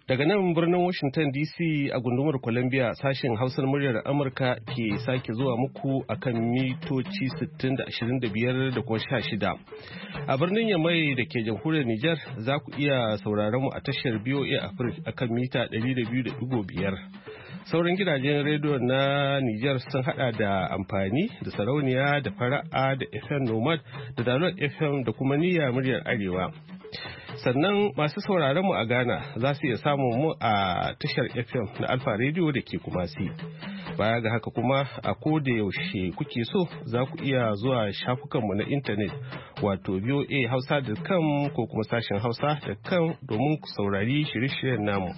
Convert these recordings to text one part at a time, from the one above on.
Daga nan birnin Washington DC a gundumar Columbia sashen Hausar muryar Amurka ke sake zuwa muku akan mitoci 60 da 25 da kuma 16. A birnin Yamai da ke jamhuriyar Nijar za ku iya sauraron mu a tashar BOA Africa akan mita 200.5. Sauran gidajen rediyo na Nijar sun hada da amfani da sarauniya da fara'a da FM Nomad da Dalot FM da kuma niyya muryar Arewa. Sannan masu sauraron mu a Ghana za su iya samun mu a tashar FM na Alfa Radio da ke Kumasi. Baya ga haka kuma a koda yaushe kuke so za ku iya zuwa shafukanmu na intanet wato voahausa.com ko kuma sashen hausa.com domin ku saurari shirye-shiryen namu.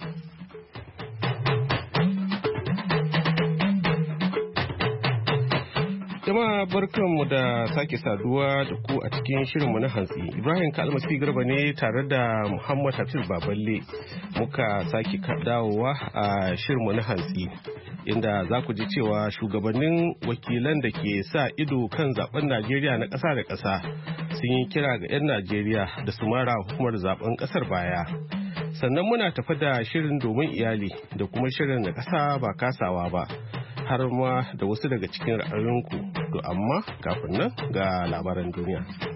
Jama'a barkanmu da sake saduwa da ku a cikin shirinmu na hantsi. Ibrahim Kalmasi Garba ne tare da Muhammad Hafiz Baballe muka sake dawowa a shirinmu na hantsi. Inda za ku ji cewa shugabannin wakilan da ke sa ido kan zaben Najeriya na ƙasa da ƙasa sun yi kira ga 'yan Najeriya da su mara hukumar zaben ƙasar baya. Sannan muna tafi da shirin domin iyali da kuma shirin na ƙasa ba kasawa ba. Har ma da wasu daga cikin ra'ayoyinku, to amma kafin nan ga labaran duniya.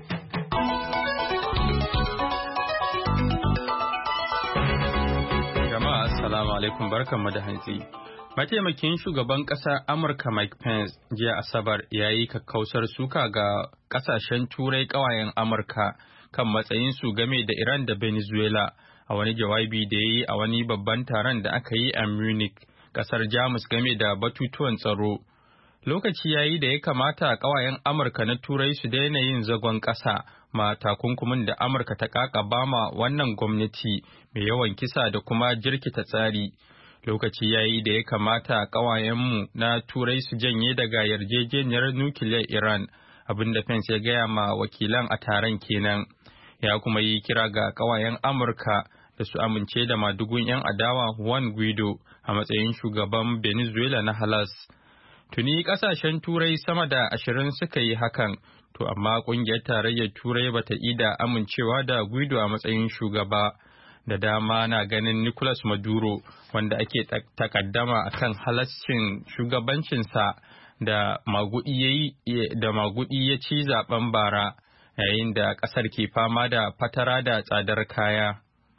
Jama'a assalamu alaikum, barkanmu da hantsi. Mataimakin shugaban ƙasar Amurka Mike Pence jiya Asabar ya yi kakkausar suka ga ƙasashen Turai ƙawayen Amurka kan matsayinsu game da Iran da Venezuela a wani jawabi da ya yi a wani babban taron da aka yi a Munich, kasar Jamus game da batutuwan tsaro. Lokaci yayi da ya kamata ƙawayen Amurka na Turai su daina yin zagon ƙasa ma takunkumin da Amurka ta ƙaƙaba ma wannan gwamnati mai yawan kisa da kuma jirkita tsari. Lokaci yayi da ya kamata ƙawayenmu na Turai su janye daga yarjejeniyar nukiliyar Iran, abinda Pence ya gaya ma wakilan a taron kenan. Ya kuma yi kira ga ƙawayen Amurka da su amince da madugun 'yan adawa Juan Guaido a matsayin shugaban Venezuela na halas. Tuni kasashen Turai sama da 20 suka yi hakan, to amma kungiyar tarayyar Turai bata ida amincewa da Guaido a matsayin shugaba. Da dama na ganin Nicolas Maduro, wanda ake takaddama akan halascin shugabancinsa da magudi ya ci zaben bara, yayin da kasar ke fama da fatara da tsadar kaya.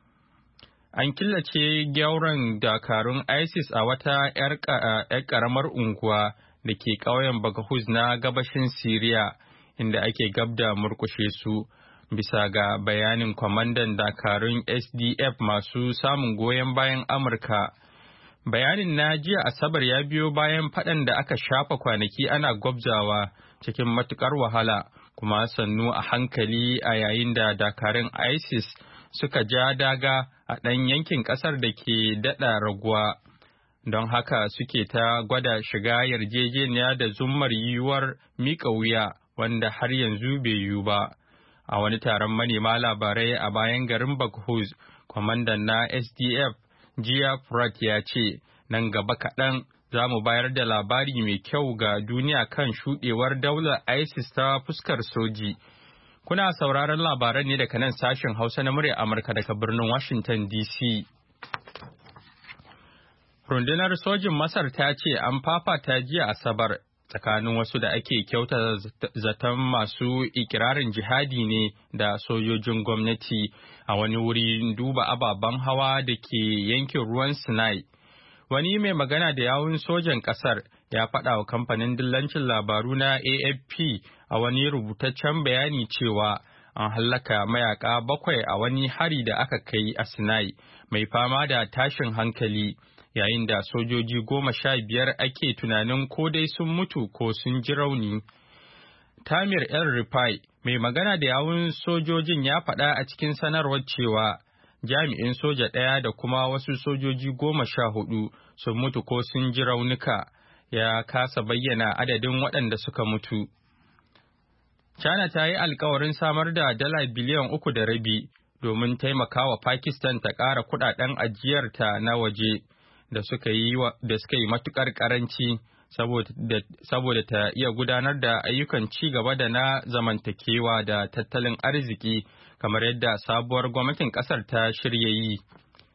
An killace gyauran dakarun ISIS a wata 'yar ƙaramar unguwa da ke ƙauyen Baghuz na gabashin Siriya, inda ake gab da murƙushe su, bisa ga bayanin kwamandan dakarun SDF masu samun goyon bayan Amurka. Bayanin na jiya Asabar ya biyo bayan faɗan da aka shafa kwanaki ana gwabzawa cikin matuƙar wahala, kuma sannu a hankali a yayin da dakarun ISIS suka ja daga a ɗan yankin ƙasar da ke daɗa raguwa, don haka suke ta gwada shiga yarjejeniya da zummar yiwuwar miƙa wuya wanda har yanzu bai yiwu ba. A wani taron manema labarai a bayan garin Baghuz, kwamandan na SDF Jiya Prat ya ce, nan gaba kaɗan za mu bayar da labari mai kyau ga duniya kan shuɗewar daular ISIS ta fuskar soji. Kuna sauraron labaran ne daga nan sashen Hausa na murya Amurka daga birnin Washington DC. Rundunar sojin Masar ta ce an fafata jiya Asabar tsakanin wasu da ake kyauta zaton masu ikirarin jihadi ne da sojojin gwamnati a wani wuri duba ababen hawa da ke yankin ruwan Sinai. Wani mai magana da yawun sojan ƙasar ya faɗa wa kamfanin dillancin labaru na AFP a wani rubutaccen bayani cewa an hallaka mayaka 7 a wani hari da aka kai a Sinai mai fama da tashin hankali, yayin da sojoji 15 ake tunanin ko dai sun mutu ko sun ji rauni. Tamir El Rifai, mai magana da yawun sojojin, ya faɗa a cikin sanarwar cewa jami'in soja ɗaya da kuma wasu sojoji 14 sun mutu ko sun ji raunuka, ya kasa bayyana adadin waɗanda suka mutu. China ta yi alkawarin samar da $3.5 biliyan domin taimakawa Pakistan ta ƙara kuɗaɗen ajiyarta na waje da suka yi matuƙar ƙaranci saboda ta iya gudanar da ayyukan ci gaba da na zamantakewa da tattalin arziki kamar yadda sabuwar gwamnatin ƙasar ta shirya yi.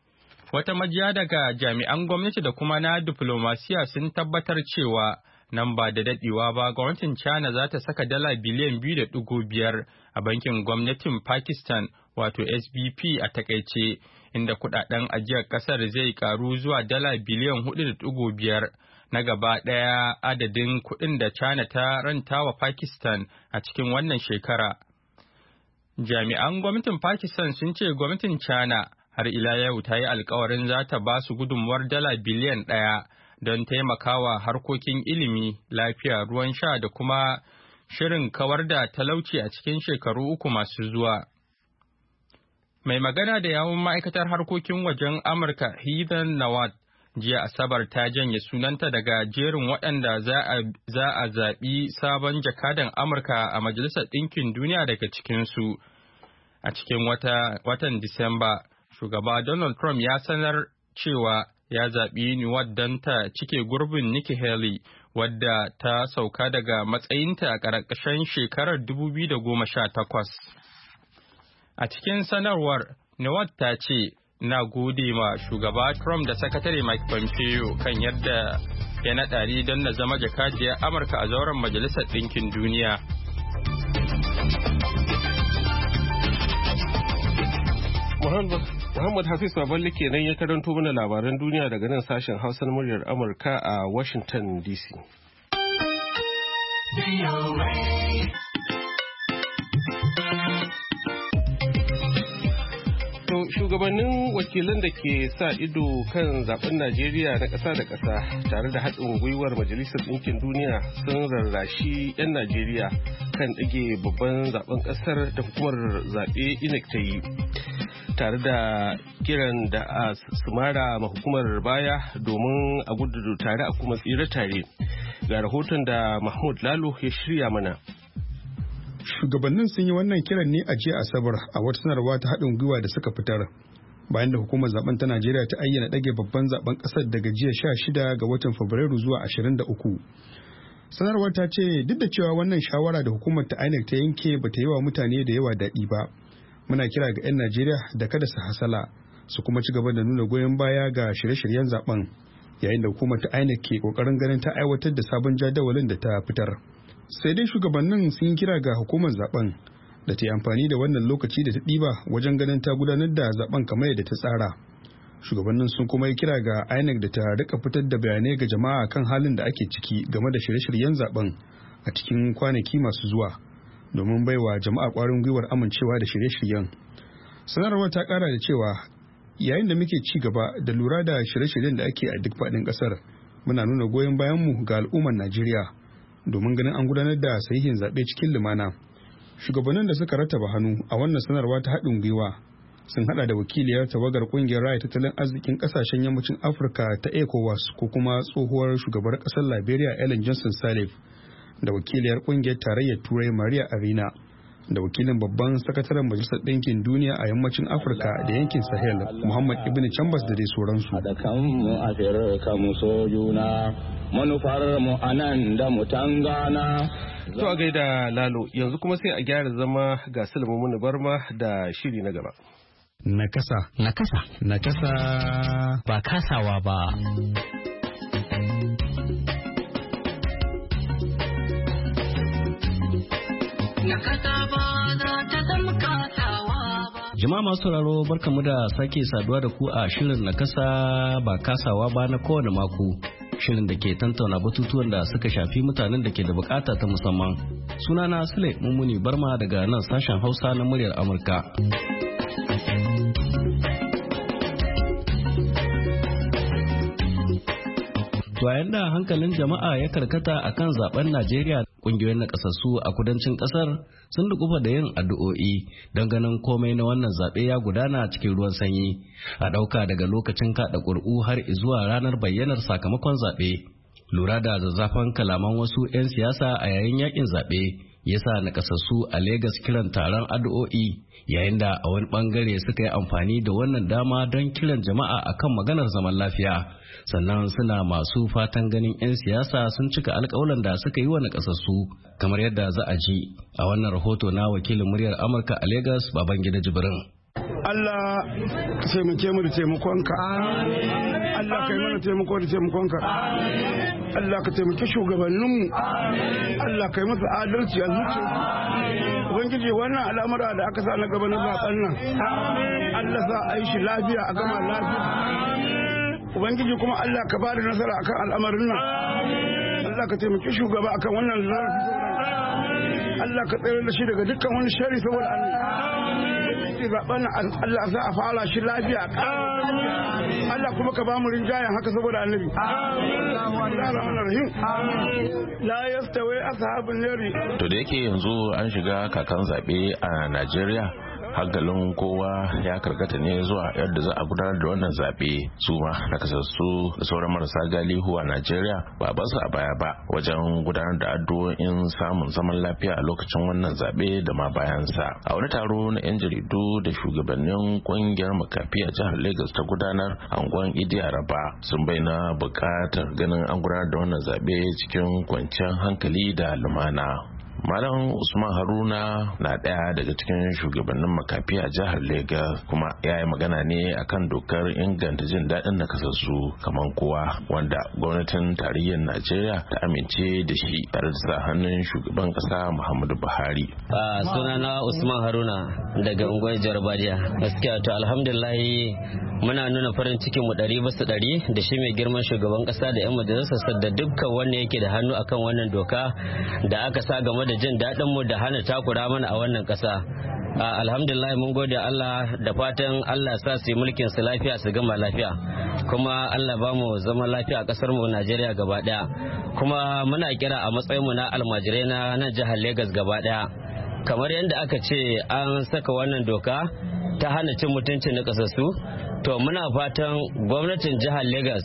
Wata majiya daga jami'an gwamnati da kuma na diflomasiya sun tabbatar cewa nan ba da daɗewa ba gwamnatin China za ta saka dala biliyan 2.5 a bankin gwamnatin Pakistan wato SBP a takaice, inda kudaden ajiyar kasar zai karu zuwa dala biliyan 4.5 na gaba ɗaya adadin kuɗin da China ta ranta wa Pakistan a cikin wannan shekara. Jami'an gwamnatin Pakistan sun ce gwamnatin China har ila yau ta yi alkawarin za ta ba su gudunmuwar dala biliyan 1 don taimakawa harkokin ilimi, lafiya, ruwan sha da kuma shirin kawar da talauci a cikin shekaru 3 masu zuwa. Mai magana da yawun ma'aikatar harkokin wajen Amurka Heather Nauert jiya Asabar ta janye sunanta daga jerin waɗanda za a zaɓi sabon jakadan Amurka a Majalisar Ɗinkin Duniya daga cikinsu. A cikin watan Disamba, shugaba Donald Trump ya sanar cewa ya zaɓi Nauert don ta cike gurbin Nikki Haley, wadda ta sauka daga matsayinta a ƙarƙashin shekarar 2018. A cikin sanarwar, Nauert ta ce, "Na gode ma shugaba Trump da sakatare Mike Pompeo kan yadda ya naɗa ni don na zama jakadiyar Amurka a zauren Majalisar Ɗinkin Duniya." Muhammad Hafiz Baballe kenan ya karanto mana labaran duniya daga nan sashen Hausa na muryar Amurka a Washington DC. Shugabannin wakilan da ke sa ido kan zaben Najeriya na ƙasa da ƙasa tare da haɗin gwiwar Majalisar Ɗinkin Duniya sun rarrashi 'yan Najeriya kan ɗage babban zaben ƙasar da hukumar zaɓe INEC ta yi, tare da kiran da a sumara ma hukumar baya domin a gudu tare a kuma tsira tare. Ga rahoton da Mahmud Lalo ya shirya mana. Shugabannin sun yi wannan kiran ne a jiya Asabar a wata sanarwa ta haɗin gwiwa da suka fitar bayan da hukumar zaben ta Najeriya ta ayyana ɗage babban zaben ƙasar daga jiya 16 ga watan Fabrairu zuwa 23. Sanarwar ta ce duk da cewa wannan shawara da hukumar ta INEC ta yanke ba ta yi wa mutane da yawa daɗi ba, muna kira ga 'yan Najeriya da kada su hasala su kuma ci gaba da nuna goyon baya ga shirye-shiryen zaben yayin da hukumar ta INEC ke kokarin ganin ta aiwatar da sabon jadawalin da ta fitar. Sai dai shugabannin sun kira ga hukumar zaben da ta yi amfani da wannan lokaci da ta ɗiba wajen ganin ta gudanar da zaben kamar yadda ta tsara. Shugabannin sun kuma yi kira ga INEC da ta rika fitar da bayanai ga jama'a kan halin da ake ciki game da shirye-shiryen zaben a cikin kwanaki masu zuwa domin baiwa jama'a ƙwarin gwiwar amincewa da shirye-shiryen. Sanarwar ta ƙara da cewa yayin da muke ci gaba da lura da shirye-shiryen da ake a duk faɗin ƙasar, muna nuna goyon bayanmu ga al'ummar Najeriya domin ganin an gudanar da sahihin zaɓe cikin lumana. Shugabannin da suka rattaba hannu a wannan sanarwa ta haɗin gwiwa sun hada da wakiliyar tawagar ƙungiyar raya tattalin arzikin ƙasashen yammacin Afirka ta ECOWAS ko kuma tsohuwar shugabar ƙasar Liberia Ellen Johnson Sirleaf, da wakiliyar ƙungiyar tarayyar Turai Maria Arena, da wakilin babban sakataren Majalisar Ɗinkin Duniya a yammacin Afirka da yankin Sahel Muhammad Ibn Chambers da dai sauransu. Da kanmu Afirka mu so juna, manufar mu anan da mu tangana. To a gaida Lalo, yanzu kuma sai a gyara zama ga Sulaiman Barma da shiri na gaba. Nakasa. Ba kasawa ba. Jama'a masu sauraro barkamu da sake saduwa da ku a shirin nakasa ba kasawa ba na kowane mako. Shirin da ke tantauna batutuwan da suka shafi mutanen da ke da bukata ta musamman. Sunana Sule Mummuni Barma daga nan sashen Hausa na muryar Amurka. To yayin da hankalin jama'a ya karkata akan zaben Najeriya, kungiyoyin nakasassu a kudancin kasar sun dukufa da yin addu'o'i don ganin komai na wannan zabe ya gudana cikin ruwan sanyi, a dauka daga lokacin kada ƙuri'u har zuwa ranar bayyanar sakamakon zabe. Lura da zazzafan kalaman wasu 'yan siyasa a yayin yakin zabe yasa nakasassu a Legas kiran taron addu'o'i, yayin da a wani bangare suka yi amfani da wannan dama don kiran jama'a akan maganar zaman lafiya. Sannan suna masu fatan ganin 'yan siyasa sun cika alkawalan da suka yi wa nakasassu, kamar yadda za a ji a wannan rahoto na wakilin muryar Amurka a Legas Babangida Jibrin. Allah ka taimake mu da taimakonka, Allah ka yi mana taimako da taimakonka, Allah ka taimake shugabanninmu, Allah ka yi masa adalci a zuciya. Ubangiji wannan al'amura da aka sa na gaba na zaben nan, Allah sa a yi shi lafiya a gama lafiya. Ubangiji kuma Allah ka ba da nasara akan al'amarin nan, Allah ka taimake shugaba akan wannan zarafi, Allah ka tsere da shi daga dukkan wani shari saboda zaben Allah za a fara shi lafiya, Allah kuma ka ba mu rinjayen haka saboda annabi. La yastawi ashabun nari. To da yake yanzu an shiga kakan zabe a Najeriya, hankalin kowa ya karkata ne zuwa yadda za a gudanar da wannan zaɓe. Su ma nakasassu da sauran marasa galihu a Najeriya ba ba su a baya ba wajen gudanar da addu'o'in samun zaman lafiya a lokacin wannan zaɓe da ma bayansa. A wani taro na 'yan jaridu da shugabannin ƙungiyar makafi a jihar Lagos ta gudanar a unguwar Idi Araba sun bayyana buƙatar ganin an gudanar da wannan zaɓe cikin kwanciyar hankali da lumana. Malam Usman Haruna na ɗaya daga cikin shugabannin makafi a jihar Legas, kuma ya yi magana ne akan dokar inganta jin daɗin nakasassu kamar kowa, wanda gwamnatin tarayyar Najeriya ta amince da shi tare da sa hannun shugaban ƙasa Muhammadu Buhari. Sunana Usman Haruna daga unguwar Jarbadiya. Gaskiya to alhamdulillah muna nuna farin cikin mu 100% da shi mai girman shugaban ƙasa da 'yan majalisar da dukkan wanda yake da hannu akan wannan doka da aka sa game da jin daɗin mu da hana takura mana a wannan ƙasa. Alhamdulillah mun gode Allah, da fatan Allah sa su yi mulkin su lafiya su gama lafiya, kuma Allah ba mu zama lafiya a ƙasar mu Najeriya gaba ɗaya. Kuma muna kira a matsayin mu na almajirai na nan jihar Lagos gaba ɗaya, kamar yadda aka ce an saka wannan doka ta hana cin mutuncin na ƙasassu, to muna fatan gwamnatin jihar Lagos,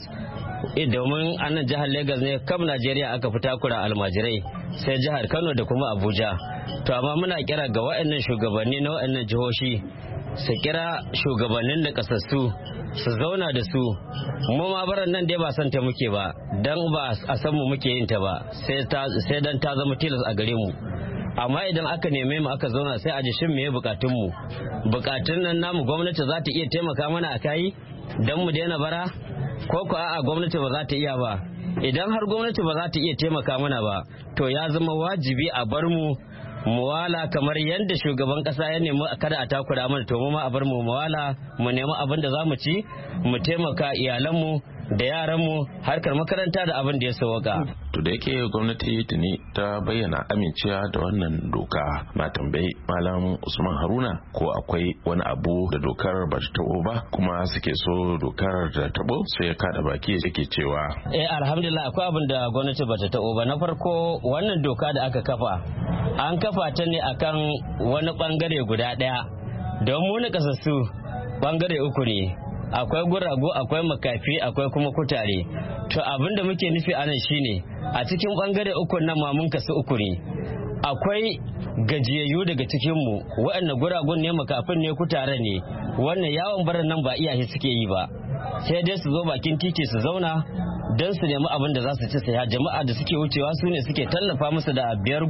domin a nan jihar Lagos ne kam Najeriya aka fi takura almajirai, sai jihar Kano da kuma Abuja. To amma muna kira ga waɗannan shugabanni na waɗannan jihohi su kira shugabannin da kasassu su zauna da su. Mu ma baran nan dai ba san ta muke ba, dan ba a san mu muke yin ta ba, sai dan ta zama tilas a gare mu. Amma idan aka neme mu aka zauna sai a ji shin meye bukatun mu, bukatun nan namu gwamnati za ta iya taimaka mana a kai dan mu daina bara, ko ko a'a gwamnati ba za ta iya ba. Idan har gwamnati ba za ta iya taimaka mana ba, to ya zama wajibi a bar mu muwala kamar yadda shugaban kasa ya nemi kada a takura mana, to mu ma a bar mu muwala, mu nemi abin da za mu ci, mu taimaka iyalanmu da yaranmu, harkar makaranta da abin da ya sauka. To da yake gwamnati tuni ta bayyana amincewa da wannan doka, na tambayi Malam Usman Haruna ko akwai wani abu da dokar ba ta tabo ba kuma suke so dokar da tabo, sai ya kada baki yake cewa alhamdulillah akwai abin da gwamnati ba ta tabo ba. Na farko, wannan doka da aka kafa an kafa ta ne akan wani bangare guda daya, don mu na kasassu bangare uku ne, akwai guragu, akwai makafi, akwai kuma kutare. To abin da muke nufi a nan shine a cikin bangare uku nan ma mun kasu uku ne. Akwai gajiyayyu daga cikinmu waɗanda guragun ne, makafin ne, kutare ne, wannan yawon barin nan ba iyaye suke yi ba, sai dai su zo bakin titi su zauna don su nemi abin da za su ci saya. Jama'a da suke wucewa su ne suke tallafa musu da 5, 10,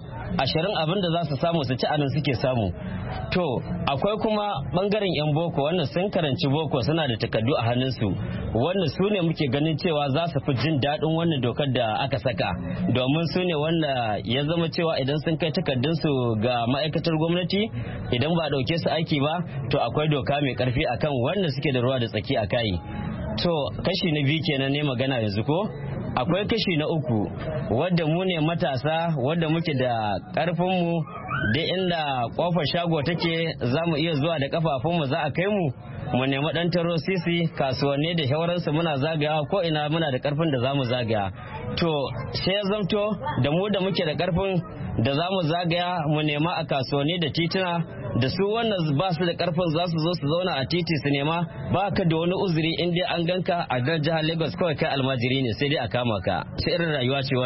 20 abin da za su samu su ci anan suke samu. To akwai kuma bangaren yan boko, wannan sun karanci boko, suna da takardu a hannunsu, wannan su ne muke ganin cewa za su fi jin daɗin wannan dokar da aka saka, domin su ne wanda ya zama cewa idan sun kai takardunsu ga ma'aikatar gwamnati, idan ba ɗauke su aiki ba, to akwai doka mai ƙarfi akan wanda suke da ruwa da tsaki a kai. To kashi na biyu kenan ne magana yanzu ko? Akwai kashi na uku wadda mu ne matasa, wadda muke da ƙarfinmu, da inda ƙofar shago take za mu iya zuwa da ƙafafunmu, za a kai mu nemi ɗan taro sisi, kasuwanni da shawararsu muna zagayawa ko ina, muna da ƙarfin da za mu zagaya. To sai ya zamto da mu da muke da ƙarfin da za mu zagaya mu nema a kasuwanni da tituna, da su wannan ba su da karfin za su zo su zauna a titi su nema, ba ka da wani uzuri in dai an ganka a jihar Lagos kawai kai almajiri ne, sai dai a kama ka. Sai irin rayuwa ce wannan.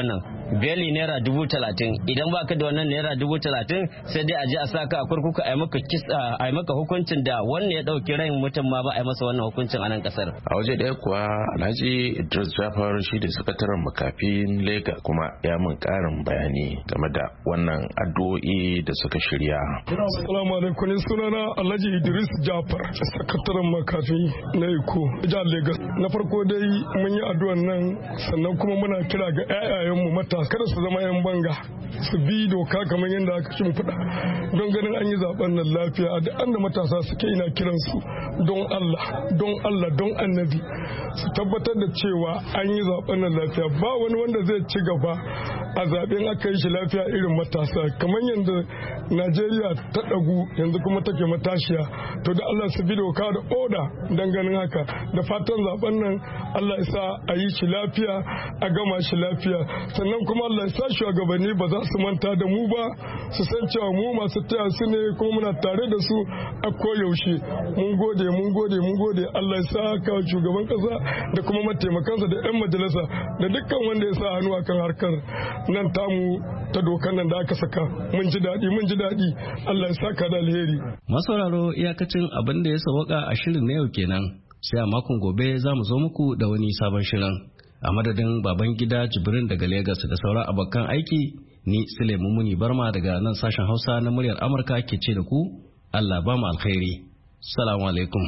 beli naira 30,000. Idan baka da wannan naira 30,000 sai dai a je a saka a kurkuku a yi maka hukuncin da wannan ya dauki ran mutum ma ba a yi masa wannan hukuncin a nan kasar. A waje ɗaya kuwa Alhaji Idris Jafar shi da sakataren makafin Lega kuma ya mun karin bayani game da wannan addu'o'i da suka shirya. Assalamu alaikum, sunana Alhaji Idris Jafar, sakataren makafi na Iko jihar Lagos. Na farko dai mun yi addu'an nan, sannan kuma muna kira ga 'ya'yayenmu matasa kada su zama 'yan banga, su bi doka kamar yadda aka shimfiɗa don ganin an yi zaben nan lafiya. A duk da matasa suke ina kiransu don Allah don annabi su tabbatar da cewa an yi zaben nan lafiya. Ba wani wanda zai ci gaba a zaben aka yi shi lafiya irin matasa, kamar yadda Najeriya ta ɗagu yanzu kuma take matashiya. To da Allah su bi doka da oda don ganin haka, da fatan zaben nan Allah ya sa a yi shi lafiya, a gama shi lafiya. Sannan kuma Allah ya sa shugabanni ba za su manta da mu ba, su san cewa mu masu taya su ne kuma muna tare da su a koyaushe. Mun gode Allah ya sa ka shugaban kasa da kuma mataimakansa da 'yan majalisa da dukkan wanda ya sa hannu akan harkar nan tamu ta dokar nan da aka saka. Mun ji daɗi Allah ya saka da alheri. Masauraro, iyakacin abin da ya sawaka a shirin na yau kenan, sai a makon gobe za mu zo muku da wani sabon shirin. A madadin baban gida Jibrin daga Legas da sauran abokan aiki, ni Sule Mumuni Barma daga nan sashen Hausa na muryar Amurka ke ce da ku Allah ba mu alkhairi. Assalamu alaikum.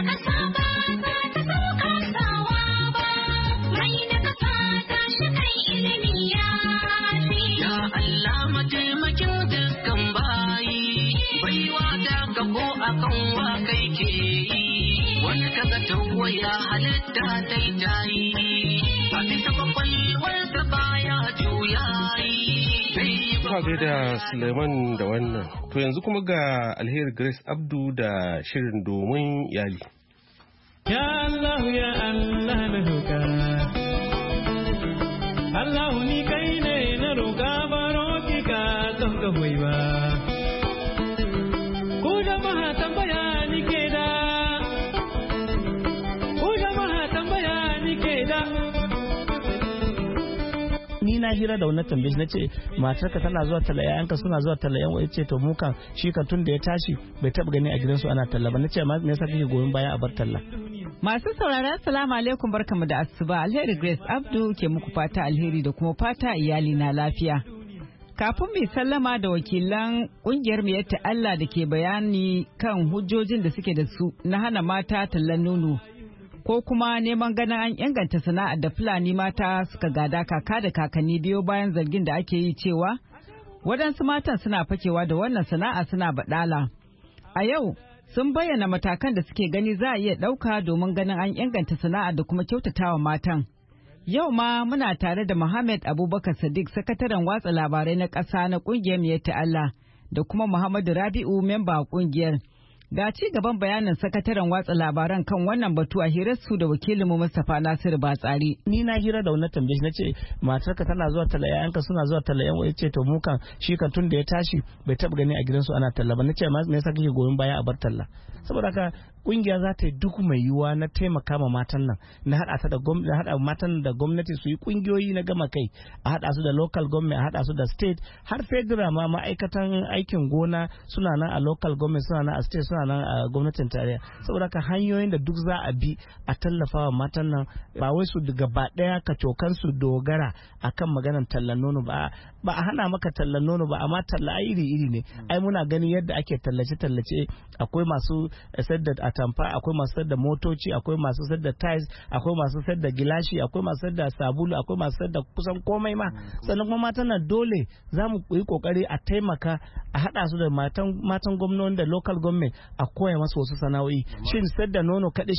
Wani kaga tawaya halitta daidai a bisa kwakwalwarsa baya juyayi. Ka da Suleiman da wannan. To yanzu kuma ga Alheri Grace Abdu da shirin domin iyali. Ya Allah ya Allah na roƙa, Allah ni kai ne na roƙa, baro ki ka don ka hoyi ba. Ku jama'a tambaya ni ke da, ni na hira da wannan tambaye na ce matarka tana zuwa talla, yayanka suna zuwa talla, yan wai ce to mu kan shi kan tun da ya tashi bai taba gani a gidansu ana talla ba. Nace me yasa kake goyon baya a bar talla? Masu saurara, assalamu alaikum, barkamu da asuba. Alheri Grace Abdu ke muku fata alheri da kuma fata iyali na lafiya. Kafin mai sallama da wakilan kungiyar Miyatta Allah da ke bayani kan hujjojin da suke da su na hana mata tallan nono ko kuma neman ganin an inganta sana'ar da Fulani mata suka gada kaka da kakanni biyo bayan zargin da ake yi cewa waɗansu matan suna fakewa da wannan sana'a suna baɗala. A yau sun bayyana matakan da suke gani za a iya ɗauka domin ganin an inganta sana'ar da kuma kyautatawa matan. Yau ma muna tare da Muhammad Abubakar Sadiq, sakataren watsa labarai na ƙasa na ƙungiyar Miyatta Allah, da kuma Muhammadu Rabi'u, memba ƙungiyar. Ga ci gaban bayanin sakataren watsa labaran kan wannan batu a hirarsu da wakilinmu Mustapha Nasiru Batsari. Ni na hira da wannan tambaye na ce matarka tana zuwa talla, yayanka suna zuwa talla, yan wai ce to mu kan shi kan tun da ya tashi bai taba gani a gidansu ana talla ba. Nace me yasa kake goyon baya a bar talla? Saboda haka kungiya za ta yi duk mai yiwuwa na taimaka ma matan nan, na hada matan da gwamnati su yi kungiyoyi na gama kai, a hada su da local government, a hada su da state, har federal ma ma'aikatan aikin gona suna nan a local government, suna nan a state, suna nan a gwamnatin tarayya. Saboda haka hanyoyin da duk za a bi a tallafa wa matan nan, ba wai su gaba daya ka cokan su dogara akan maganar tallan nono ba a hana maka tallan nono ba, amma talla iri ne. Ai muna ganin yadda ake tallace akwai masu sayar da atamfa, akwai masu sayar da motoci, akwai masu sayar da tiles, akwai masu sayar da gilashi, akwai masu sayar da sabulu, akwai masu sayar da kusan komai ma. Sannan kuma matan nan dole za mu yi kokari a taimaka a hada su da matan gwamnati da local government, a koya masu wasu sana'o'i. Shin sayar da nono kadai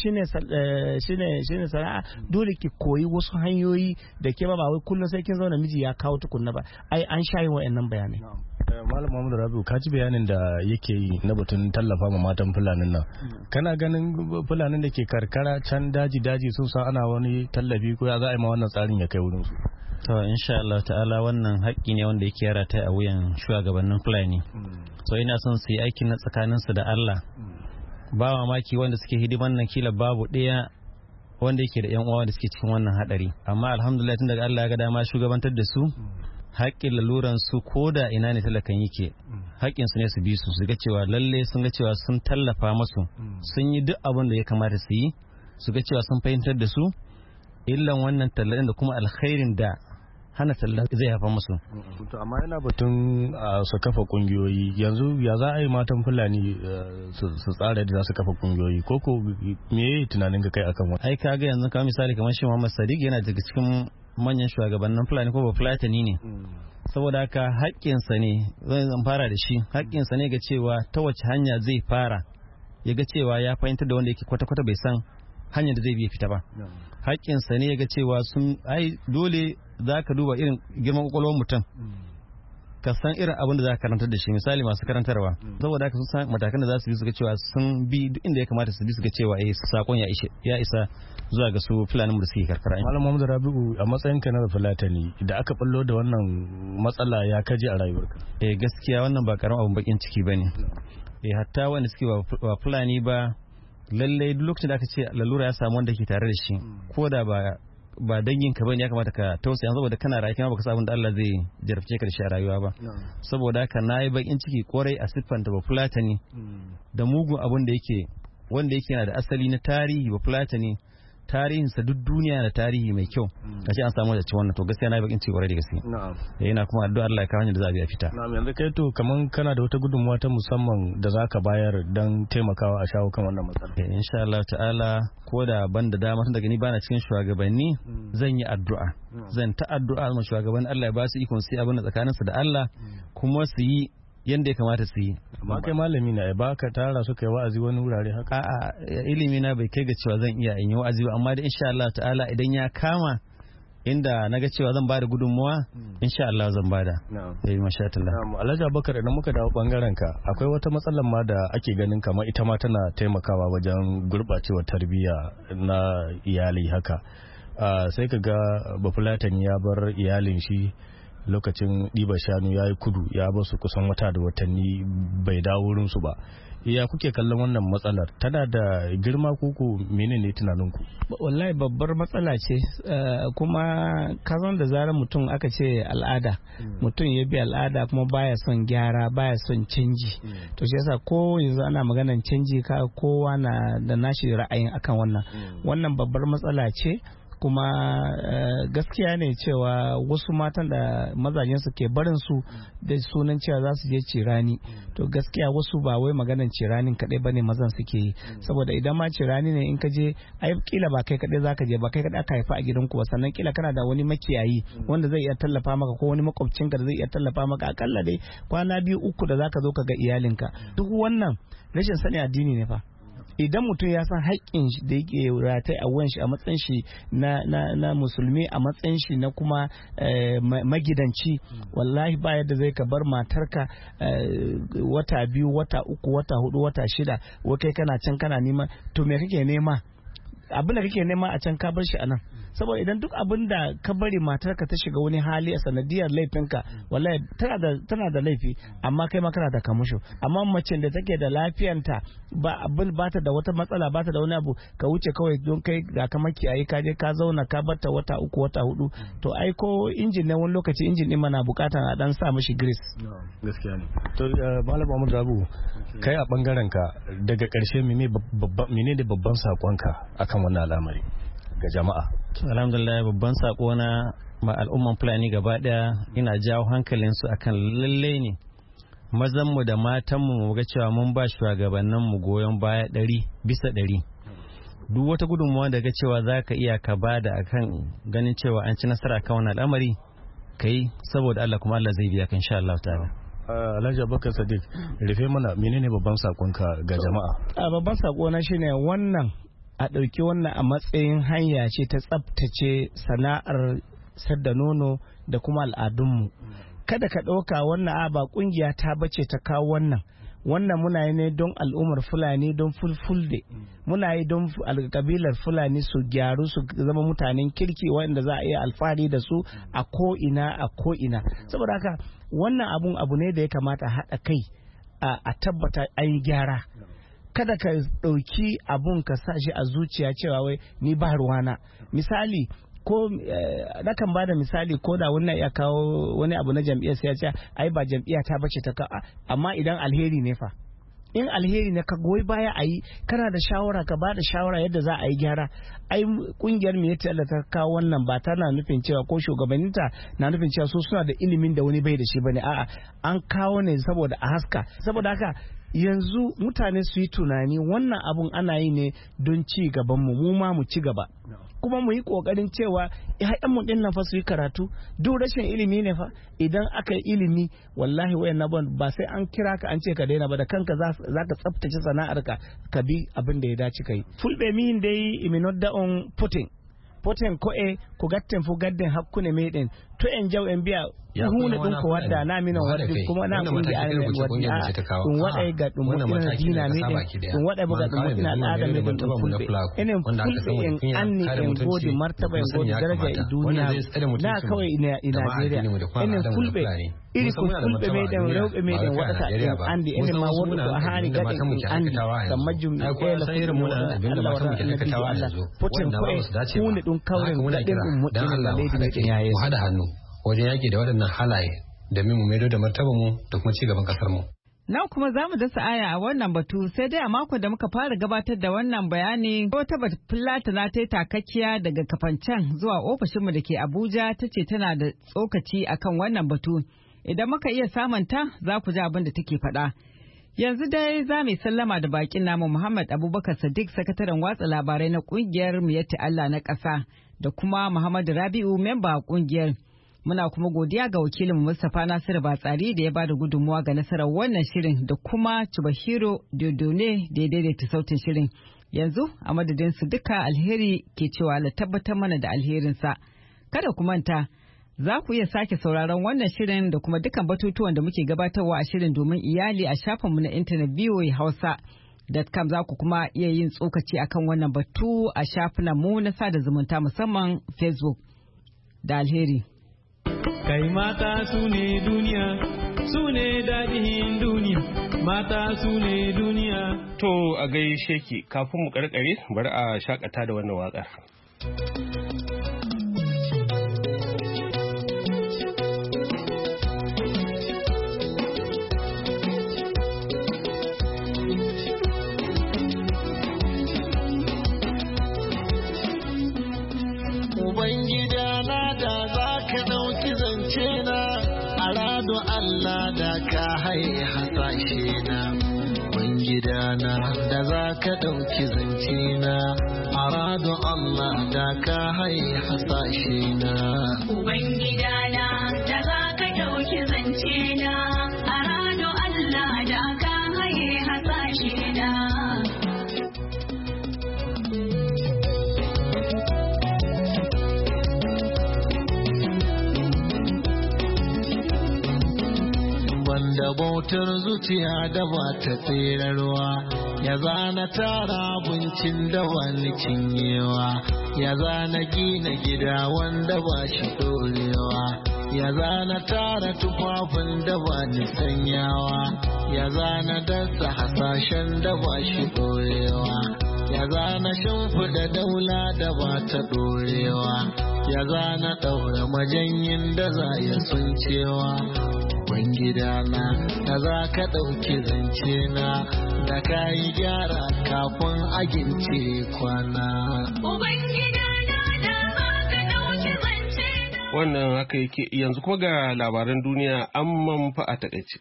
shine sana'a? Dole ki koyi wasu hanyoyi da ke ba wai kullum sai kin zauna miji ya kawo tukunna ba. Ai an sha yin wayannan bayanai. Malam Muhammadu Rabi'u, ka ji bayanin da yake yi na batun tallafa ma matan Fulanin nan. Kana ganin Fulanin da ke karkara can daji sun san ana wani tallafi ko ya za a yi ma wannan tsarin ya kai wurin su? To insha Allah ta'ala wannan haƙƙi ne wanda yake yara ta a wuyan shugabannin Fulani. So ina son su yi aikin na tsakaninsu da Allah. Ba mamaki wanda suke hidiman nan kila babu ɗaya wanda yake da yan uwa da suke cikin wannan hadari, amma alhamdulillah tun daga Allah ya ga dama shugabantar da su haƙƙin laluran su ko da ina ne talakan yake haƙƙin su ne su bi su ga cewa lalle sun ga cewa sun tallafa musu sun yi duk abin da ya kamata su yi su ga cewa sun fahimtar da su illan wannan tallan da kuma alkhairin da hana tallan zai haifar musu. To amma yana batun su kafa kungiyoyi yanzu ya za a yi matan Fulani su tsara da za su kafa kungiyoyi ko me yayi tunanin ka kai akan wannan? Ai kaga yanzu kamar misali kamar shi Muhammad Sadiq yana daga cikin manyan shugabannin Fulani ko ba Fulatani ne. Saboda haka haƙƙinsa ne zan fara da shi haƙƙinsa ne ga cewa ta wace hanya zai fara ya ga cewa ya fahimtar da wanda yake kwata-kwata bai san hanyar da zai biya fita ba. Haƙƙinsa ne ya ga cewa dole za ka duba irin girman kwakwalwar mutum ka san irin abin da za ka karantar da shi misali masu karantarwa saboda haka sun san matakan da za su bi su ga cewa sun bi duk inda ya kamata su bi su ga cewa sakon ya isa zuwa ga su Fulanin da suke karkara. Malam Muhammad Rabi'u a matsayin ka na Fulatani da aka ballo da wannan matsala ya kaje a rayuwarka? Gaskiya wannan ba karamin abun bakin ciki bane. Hatta wanda suke ba Fulani ba lallai duk lokacin da aka ce lalura ya samu wanda ke tare da shi ko da ba dangin ka bane ya kamata ka tausaya saboda kana rayuwa kuma baka san abin da Allah zai jarabce ka da shi a rayuwa ba saboda haka nayi bakin ciki kwarai a siffanta ba Fulatani da mugun abin da yake wanda yake yana da asali na tarihi ba Fulatani tarihinsa duk duniya da tarihi mai kyau kace an samu da ci wannan to gaskiya na bakin ci kwarai da gaske yana kuma addu'a Allah ya kawo hanyar da za a biya fita. Na'am yanzu kai to kaman kana da wata gudunmuwa ta musamman da zaka bayar dan taimakawa a shawo kan wannan matsala. Insha Allah ta'ala ko da ban da dama tun daga ni bana cikin shugabanni zan yi addu'a zan ta addu'a ma shugaban Allah ya ba su ikon su abin da tsakaninsu da Allah kuma su yi yanda ya kamata su yi. Amma kai malami na ba ka tara su kai wa'azi wani wurare haka? A'a ilimi na bai kai ga cewa zan iya in yi wa'azi ba amma da insha Allah ta'ala idan ya kama inda naga cewa zan bada gudunmuwa insha Allah zan bada. Masha Allah. Alhaji Abubakar idan muka dawo bangaren ka akwai wata matsalar ma da ake ganin kamar ita ma tana taimakawa wajen gurbacewar tarbiyya na iyali haka. Sai ka ga Bafulatani ya bar iyalin shi lokacin ɗiba shanu ya yi kudu ya ba su kusan wata da watanni bai dawo wurinsu ba. Ya kuke kallon wannan matsalar tana da girma koko menene tunaninku? Wallahi babbar matsala ce kuma kazan da zarar mutum aka ce al'ada mutum ya bi al'ada kuma baya son gyara baya son canji to shi yasa ko yanzu ana maganan canji kowa na da nashi ra'ayin akan wannan babbar matsala ce. Kuma gaskiya ne cewa wasu matan da mazajensu ke barin su da sunan cewa za su je cirani to gaskiya wasu ba wai maganan ciranin kadai bane mazan suke yi saboda idan ma cirani ne in ka je ai kila ba kai kadai zaka je ba kai kadai aka haifa a gidanku ba sannan kila kana da wani makiyayi wanda zai iya tallafa maka ko wani makwabcinka da zai iya tallafa maka akalla dai kwana 2-3 da zaka zo ka ga iyalinka duk wannan rashin sani addini ne fa. Idan mutum ya san haƙƙin da yake ratai a wuyan shi a matsayin shi na musulmi a matsayin shi na kuma magidanci wallahi ba yadda zai ka bar matarka wata 2 wata 3 wata 4 wata 6 wai kai kana can kana nema to me kake nema abin da kake nema a can ka bar shi a nan saboda idan duk abin da ka bari matarka ta shiga wani hali a sanadiyar laifinka wallahi tana da laifi amma kai ma kana da kamusho amma mace da take da lafiyanta ba ta da wata matsala ba ta da wani abu ka wuce kawai don kai ga ka makiyayi ka je ka zauna ka barta wata 3 wata 4 to ai ko injin ne wani lokaci injin din mana bukata a dan sa mishi grease. Gaskiya ne. To Malam Muhammad Rabu kai a bangaren ka daga karshe menene da babban sakonka akan wannan al'amari ga jama'a? Alhamdulillah babban sako na ma al'umman Fulani gaba daya ina jawo hankalinsu akan lalle ne mazanmu da matanmu mu ga cewa mun ba shugabanninmu goyon baya 100%. Duk wata gudunmuwa da ga cewa za ka iya ka bada akan ganin cewa an ci nasara kan wannan al'amari kai saboda Allah kuma Allah zai biya ka insha Allah ta'ala. Alhaji Abubakar Sadiq rufe mana menene babban sakonka ga jama'a? Babban sako na shine wannan a ɗauki wannan a matsayin hanya ce ta tsabtace sana'ar sadda nono da kuma al'adunmu. Kada ka ɗauka wannan ba ƙungiya ta bace ta kawo wannan muna yi ne don al'ummar Fulani don fulfulde muna yi don kabilar Fulani su gyaru su zama mutanen kirki waɗanda za a iya alfahari da su a ko'ina saboda haka wannan abu ne da ya kamata haɗa kai a tabbata an yi gyara. Kada ka ɗauki abun ka sa shi a zuciya cewa wai ni ba ruwana misali ko nakan ba da misali ko da wannan ya kawo wani abu na jam'iyyar sai ya ce ai ba jam'iyya ta bace ta ka, amma idan alheri ne fa, in alheri ne ka goyi baya a yi, kana da shawara ka ba da shawara yadda za a yi gyara. Ai kungiyar mu yadda ta kawo wannan ba tana nufin cewa ko shugabanninta na nufin cewa su suna da ilimin da wani bai da shi bane, a'a an kawo ne saboda a haska. Saboda haka yanzu mutane su yi tunani wannan abun ana yi ne don ci gaban mu ma mu ci gaba, kuma mu yi kokarin cewa mu din nan fa su yi karatu. Duk rashin ilimi ne fa, idan aka yi ilimi wallahi wayan na ba sai an kira ka an ce ka daina ba, da kanka za ka tsaftace sana'arka ka bi abin da ya dace kai. Fulbe min dai iminodda on poten ko e ko gatten fu gadden hakkune meɗen to en jaw en biya hunde ɗum ko wadda na minon wadde kuma na kungi an waddi ɗum waɗay ga ɗum moƴƴina dina meɗen ɗum waɗay bo ga ɗum moƴƴina al'ada meɗen ɗum fulɓe enen fulɓe en anni en godi martaba en godi daraja e duniya na kawai i Nigeria enen fulɓe iri ko fulɓe meɗen rewɓe meɗen waɗata ɗum andi enen ma woɗɗo ko a haani gaɗen ɗum andi gam majjum ɗum ɓeela Allah wata annabijo Allah poten ko e hunde ɗum kawren gaɗen ɗum moƴƴina leydi meɗen ya yeeso haɗa hannu wajen yaƙi da waɗannan halaye domin mu maido da martabar mu da kuma ci gaban ƙasar mu. Nan kuma za mu dasa aya a wannan batu, sai dai a makon da muka fara gabatar da wannan bayani wata Fulatana ta yi takakkiya daga Kafancan zuwa ofishinmu da ke Abuja ta ce tana da tsokaci akan wannan batu. Idan muka iya samunta za ku ji abin da take faɗa. Yanzu dai za mu sallama da bakin namu Muhammad Abubakar Sadiq, sakataren watsa labarai na kungiyar Miyetti Allah na ƙasa, da kuma Muhammadu Rabi'u, memba a kungiyar. Muna kuma godiya ga wakilin Mustapha Nasiru Batsari da ya ba da gudunmuwa ga nasarar wannan shirin, da kuma Chubahiro Dodone da ya daidaita sautin shirin. Yanzu a madadin su duka alheri ke cewa la tabbatar mana da alherinsa. Kada ku manta, za ku iya sake sauraron wannan shirin da kuma dukan batutuwan da muke gabatarwa a shirin domin iyali a shafinmu na intanet voahausa.com. Za ku kuma iya yin tsokaci akan wannan batu a shafinan mu na sada zumunta musamman Facebook. Da alheri. Kai mata su ne duniya, su ne daɗin duniya, mata su ne duniya. To a gaishe ki, kafin mu karkare bari a shakata da wannan waƙar. Allah da ka hai hasashe na gidana da za ka ɗauki zance na arado Allah da ka hai hasashe na Ubangidana da za ka ɗauki zance na arado Allah da ka hai hasashe na da bautar zuciya da ba ta tserarwa ya zana tara abincin da wani cinyewa ya zana gina gida wanda ba shi dorewa ya zana tara tufafin da ba ni sanyawa ya zana dasa hasashen da ba shi dorewa ya zana shimfiɗa daula da ba ta dorewa ya zana ɗaura majanyin da za ya suncewa Ubangidana da za ka ɗauki zance na da ka yi gyara kafin agince kwana. Wannan haka yake, yanzu kuma ga labaran duniya an manfa a takaice.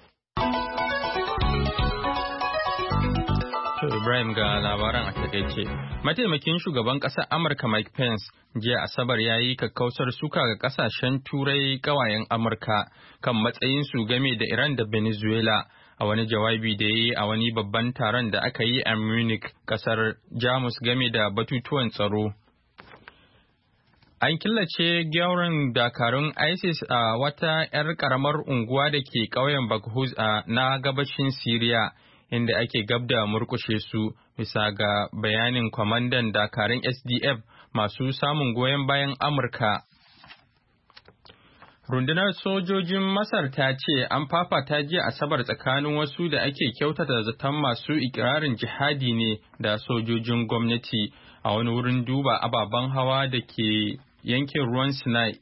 Ibrahim ga labaran a takaice. Mataimakin shugaban ƙasar Amurka Mike Pence jiya Asabar ya yi kakkausar suka ga ƙasashen Turai ƙawayen Amurka kan matsayinsu game da Iran da Venezuela a wani jawabi da ya yi a wani babban taron da aka yi a Munich, ƙasar Jamus game da batutuwan tsaro. An killace gyauran dakarun ISIS a wata 'yar ƙaramar unguwa da ke ƙauyen Baghuz na gabashin Siriya, inda ake gab da murkushe su, bisa ga bayanin kwamandan dakarun SDF masu samun goyon bayan Amurka. Rundunar sojojin Masar ta ce an fafata jiya Asabar tsakanin wasu da ake kyautata zaton masu ikirarin jihadi ne da sojojin gwamnati a wani wurin duba ababen hawa da ke yankin ruwan Sinai.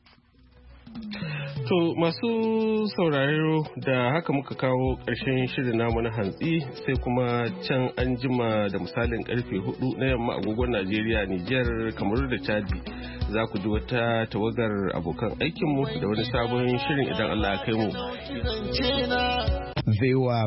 To masu sauraro da haka muka kawo ƙarshen shirin namu na hantsi sai kuma can an jima da misalin karfe 4 na yamma agogon Najeriya, Nijar, Kamaru da Chadi za ku ji wata tawagar abokan aikinmu da wani sabon shirin idan Allah ya kai mu.